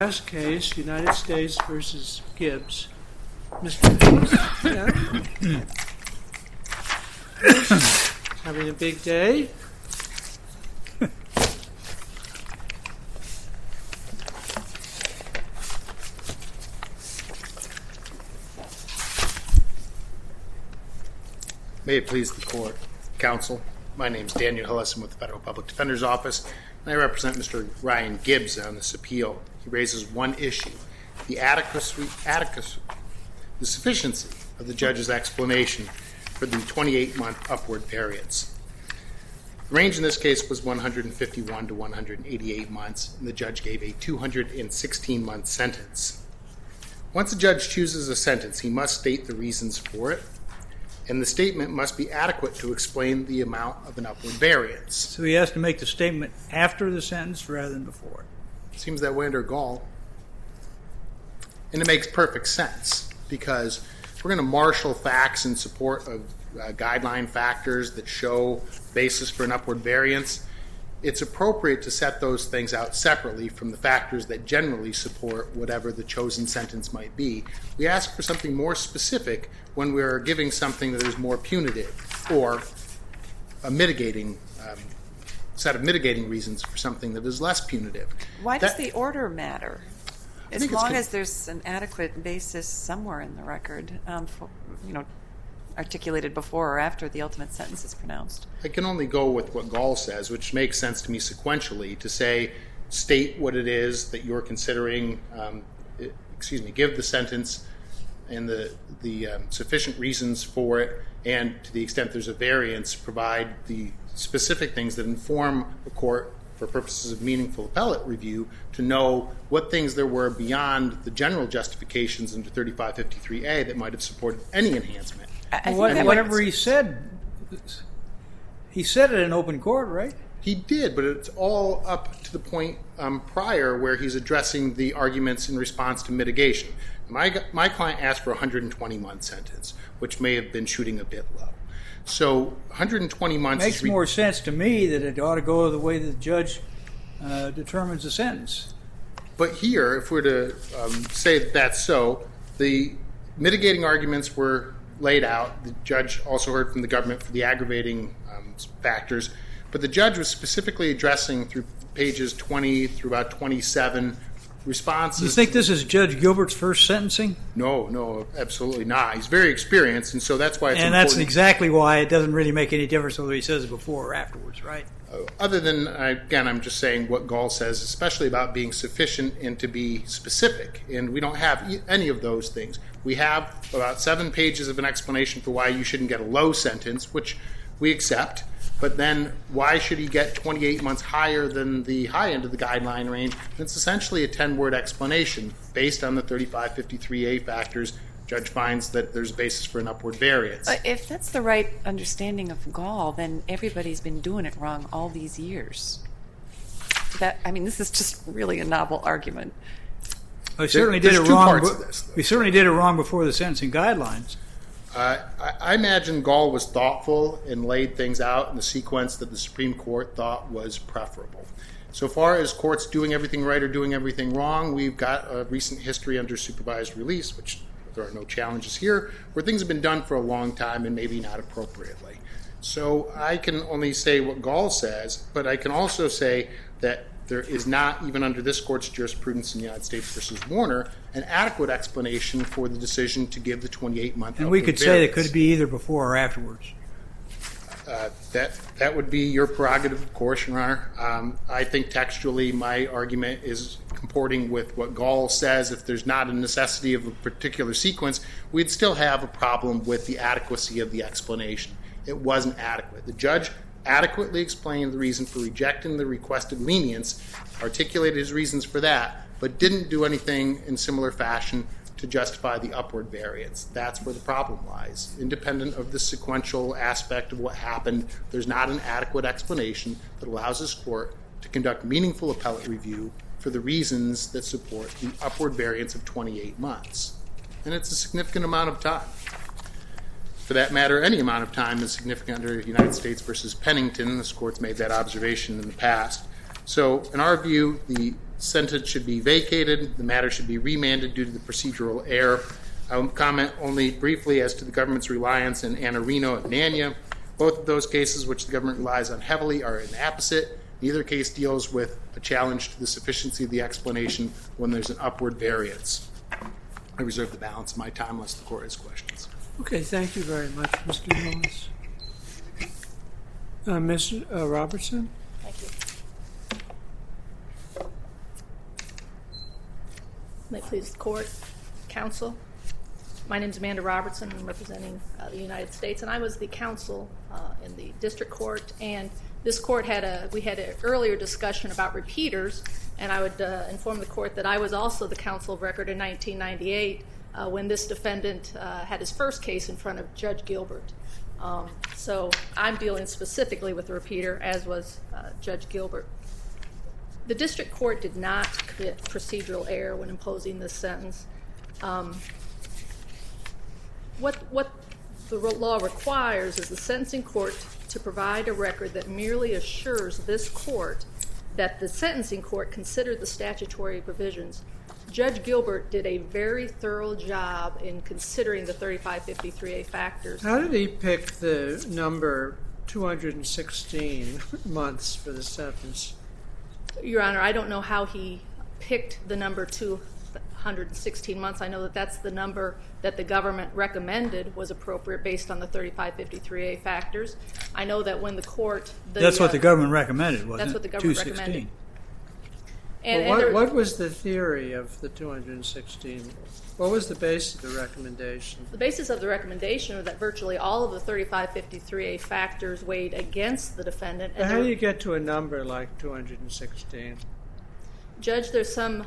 Last case, United States versus Gibbs. Mr. Having a big day. May it please the court, counsel. My name is Daniel Hillison with the Federal Public Defender's Office, and I represent Mr. Ryan Gibbs on this appeal. He raises one issue: the sufficiency of the judge's explanation for the 28-month upward variance. The range in this case was 151 to 188 months, and the judge gave a 216-month sentence. Once a judge chooses a sentence, he must state the reasons for it, and the statement must be adequate to explain the amount of an upward variance. So he has to make the statement after the sentence rather than before. Seems that way under Gall. And it makes perfect sense, because we're going to marshal facts in support of guideline factors that show basis for an upward variance. It's appropriate to set those things out separately from the factors that generally support whatever the chosen sentence might be. We ask for something more specific when we're giving something that is more punitive, or a mitigating set of mitigating reasons for something that is less punitive. Why does the order matter? As long as there's an adequate basis somewhere in the record, articulated before or after the ultimate sentence is pronounced. I can only go with what Gall says, which makes sense to me sequentially, to say, state what it is that you're considering, give the sentence and the sufficient reasons for it, and to the extent there's a variance, provide the specific things that inform the court for purposes of meaningful appellate review to know what things there were beyond the general justifications under 3553A that might have supported any enhancement. Whatever he said it in open court, right? He did, but it's all up to the point prior where he's addressing the arguments in response to mitigation. My client asked for a 120-month sentence, which may have been shooting a bit low. So 120 months makes more sense to me that it ought to go the way the judge determines the sentence. But here, if we're to say that that's so, the mitigating arguments were laid out. The judge also heard from the government for the aggravating factors, but the judge was specifically addressing through pages 20 through about 27 responses. You think this is Judge Gilbert's first sentencing? No, absolutely not. He's very experienced, and so that's why it's important. And that's exactly why it doesn't really make any difference whether he says it before or afterwards, right? Other than, again, I'm just saying what Gall says, especially about being sufficient and to be specific, and we don't have any of those things. We have about 7 pages of an explanation for why you shouldn't get a low sentence, which we accept, but then why should he get 28 months higher than the high end of the guideline range? And it's essentially a 10-word explanation based on the 3553A factors. Judge finds that there's a basis for an upward variance. If that's the right understanding of Gall, then everybody's been doing it wrong all these years. This is just really a novel argument. We certainly did it wrong. We certainly did it wrong before the sentencing guidelines. I imagine Gall was thoughtful and laid things out in the sequence that the Supreme Court thought was preferable. So far as courts doing everything right or doing everything wrong, we've got a recent history under supervised release, which there are no challenges here, where things have been done for a long time and maybe not appropriately. So I can only say what Gall says, but I can also say that there is not, even under this court's jurisprudence in the United States versus Warner, an adequate explanation for the decision to give the 28-month. And we could say that could be either before or afterwards. That would be your prerogative, of course, Your Honor. I think textually my argument is comporting with what Gall says. If there's not a necessity of a particular sequence, we'd still have a problem with the adequacy of the explanation. It wasn't adequate. The judge adequately explained the reason for rejecting the requested lenience, articulated his reasons for that, but didn't do anything in similar fashion to justify the upward variance. That's where the problem lies. Independent of the sequential aspect of what happened, there's not an adequate explanation that allows this court to conduct meaningful appellate review for the reasons that support the upward variance of 28 months. And it's a significant amount of time. For that matter, any amount of time is significant under United States versus Pennington. This court's made that observation in the past. So in our view, the sentence should be vacated. The matter should be remanded due to the procedural error. I will comment only briefly as to the government's reliance in Anarino and Nania. Both of those cases which the government relies on heavily are inapposite. Neither case deals with a challenge to the sufficiency of the explanation when there's an upward variance. I reserve the balance of my time unless the court has questions. Okay, thank you very much, Mr. Lewis. Ms. Robertson? Thank you. May it please the court, counsel. My name is Amanda Robertson. I'm representing the United States, and I was the counsel in the district court. And this court had an earlier discussion about repeaters, and I would inform the court that I was also the counsel of record in 1998 when this defendant had his first case in front of Judge Gilbert. So I'm dealing specifically with the repeater, as was Judge Gilbert. The district court did not commit procedural error when imposing this sentence. What the law requires is the sentencing court to provide a record that merely assures this court that the sentencing court considered the statutory provisions. Judge Gilbert did a very thorough job in considering the 3553A factors. How did he pick the number 216 months for the sentence? Your Honor, I don't know how he picked the number 216 months. I know that that's the number that the government recommended was appropriate based on the 3553A factors. I know that when the court... That's what the government recommended, wasn't it? That's what the government 216. recommended. What was the theory of the 216? What was the basis of the recommendation? The basis of the recommendation was that virtually all of the 3553A factors weighed against the defendant. How do you get to a number like 216? Judge, there's some...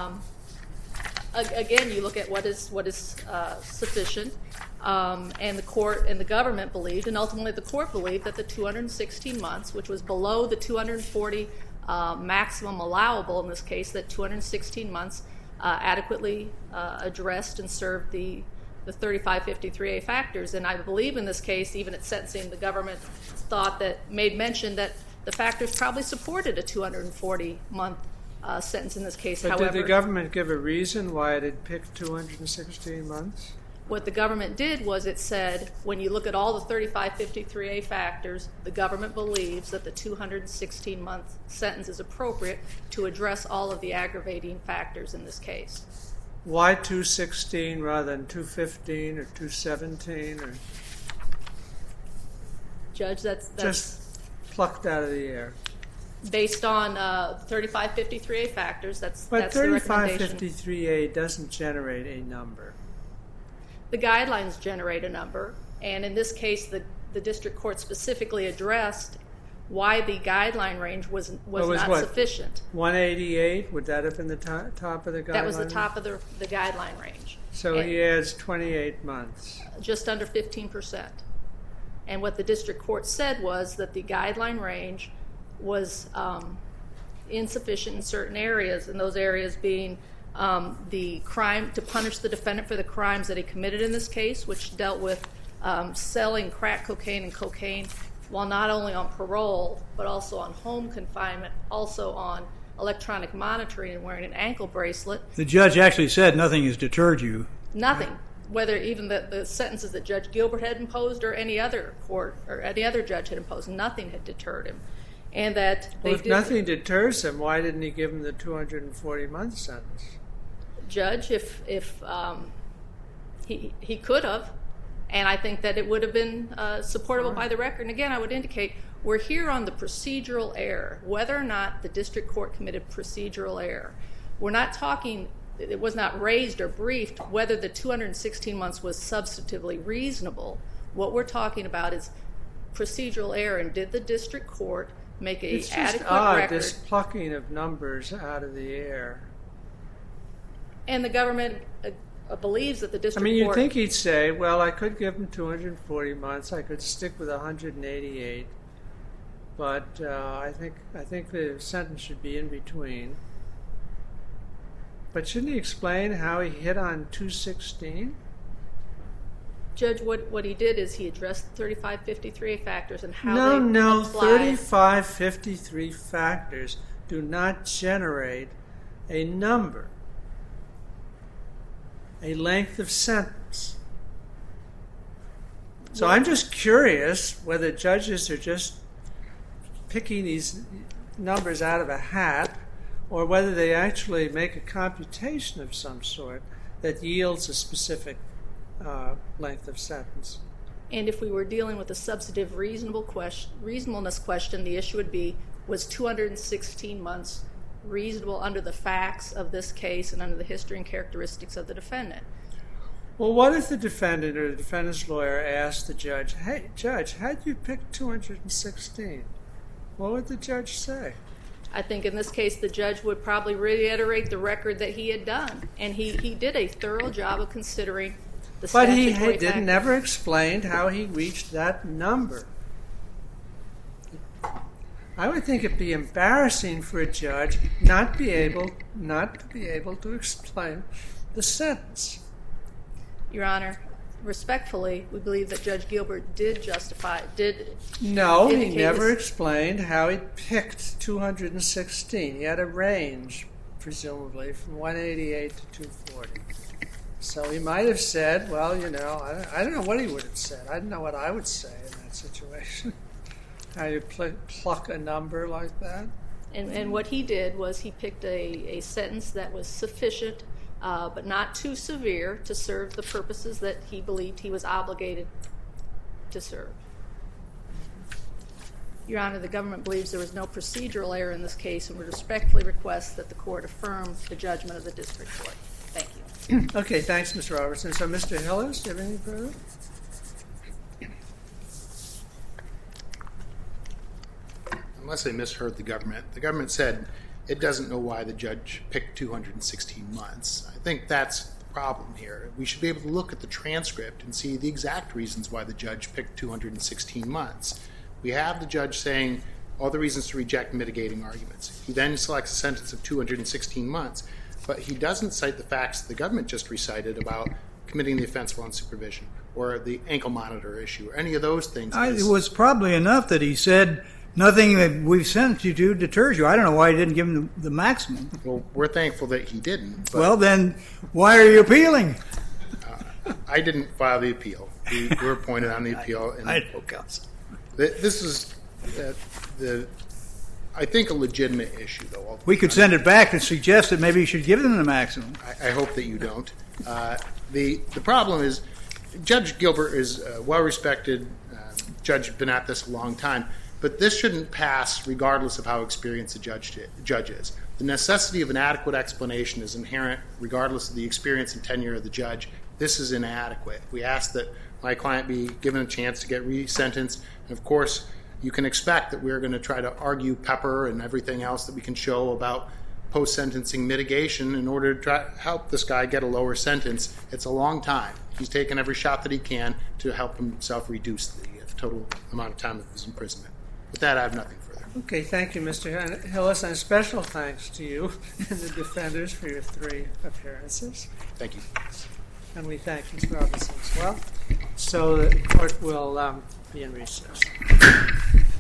Again, you look at what is sufficient, and the court and the government believed, and ultimately the court believed that the 216 months, which was below the 240 maximum allowable in this case, that 216 months adequately addressed and served the 3553A factors. And I believe in this case, even at sentencing, the government made mention that the factors probably supported a 240-month sentence in this case. But However, did the government give a reason why it had picked 216 months? What the government did was it said, when you look at all the 3553A factors, the government believes that the 216-month sentence is appropriate to address all of the aggravating factors in this case. Why 216 rather than 215 or 217? Or Judge, that's just plucked out of the air. Based on 3553A factors, that's But the recommendation. 3553A doesn't generate a number. The guidelines generate a number, and in this case, the district court specifically addressed why the guideline range was not sufficient. 188? Would that have been the top of the guideline? That was the top of the guideline range. So he adds 28 months. Just under 15%. And what the district court said was that the guideline range was insufficient in certain areas, and those areas being the crime to punish the defendant for the crimes that he committed in this case, which dealt with selling crack cocaine and cocaine while not only on parole but also on home confinement, also on electronic monitoring and wearing an ankle bracelet. The judge actually said nothing has deterred you. Nothing. Whether even the sentences that Judge Gilbert had imposed or any other court or any other judge had imposed, nothing had deterred him. And that if nothing deters him, why didn't he give him the 240-month sentence? Judge, if he could have, and I think that it would have been supportable by the record. And again, I would indicate we're here on the procedural error, whether or not the district court committed procedural error. We're not talking, it was not raised or briefed whether the 216 months was substantively reasonable. What we're talking about is procedural error, and did the district court make an adequate record? This plucking of numbers out of the air. And the government believes that the district court... you'd think he'd say, well, I could give him 240 months, I could stick with 188, but I think the sentence should be in between. But shouldn't he explain how he hit on 216? Judge, what he did is he addressed the 3553 factors and how No, apply. 3553 factors do not generate a number, a length of sentence. So I'm just curious whether judges are just picking these numbers out of a hat, or whether they actually make a computation of some sort that yields a specific length of sentence. And if we were dealing with a substantive reasonableness question, the issue would be, was 216 months reasonable under the facts of this case and under the history and characteristics of the defendant? Well, what if the defendant or the defendant's lawyer asked the judge, hey, Judge, how'd you pick 216? What would the judge say? I think in this case the judge would probably reiterate the record that he had done, and he did a thorough job of considering the statutory But he factors. never explained how he reached that number. I would think it'd be embarrassing for a judge not to be able to explain the sentence. Your Honor, respectfully, we believe that Judge Gilbert did No, he indicate never this. explained how he picked 216. He had a range, presumably, from 188 to 240. So he might have said, well, you know, I don't know what he would have said. I don't know what I would say in that situation. How you pluck a number like that? And what he did was he picked a sentence that was sufficient, but not too severe, to serve the purposes that he believed he was obligated to serve. Your Honor, the government believes there was no procedural error in this case and would respectfully request that the court affirm the judgment of the district court. Thank you. Okay, thanks, Mr. Robertson. So, Mr. Hillis, do you have anything further? Unless I misheard the government said it doesn't know why the judge picked 216 months. I think that's the problem here. We should be able to look at the transcript and see the exact reasons why the judge picked 216 months. We have the judge saying all the reasons to reject mitigating arguments. He then selects a sentence of 216 months, but he doesn't cite the facts the government just recited about committing the offense while on supervision or the ankle monitor issue or any of those things. It was probably enough that he said, nothing that we've sent you to deters you. I don't know why he didn't give him the maximum. Well, we're thankful that he didn't. But, well, then why are you appealing? I didn't file the appeal. We were appointed on the appeal. And I know, counsel. This is, I think, a legitimate issue, though. We could send it back and suggest that maybe you should give them the maximum. I hope that you don't. The problem is Judge Gilbert is a well-respected judge, been at this a long time. But this shouldn't pass regardless of how experienced the judge is. The necessity of an adequate explanation is inherent regardless of the experience and tenure of the judge. This is inadequate. We ask that my client be given a chance to get resentenced. And of course, you can expect that we're going to try to argue Pepper and everything else that we can show about post-sentencing mitigation in order to try to help this guy get a lower sentence. It's a long time. He's taken every shot that he can to help himself reduce the total amount of time of his imprisonment. With that, I have nothing further. Okay, thank you, Mr. Hillis, and special thanks to you and the defenders for your 3 appearances. Thank you. And we thank Mr. Robertson as well. So the court will be in recess.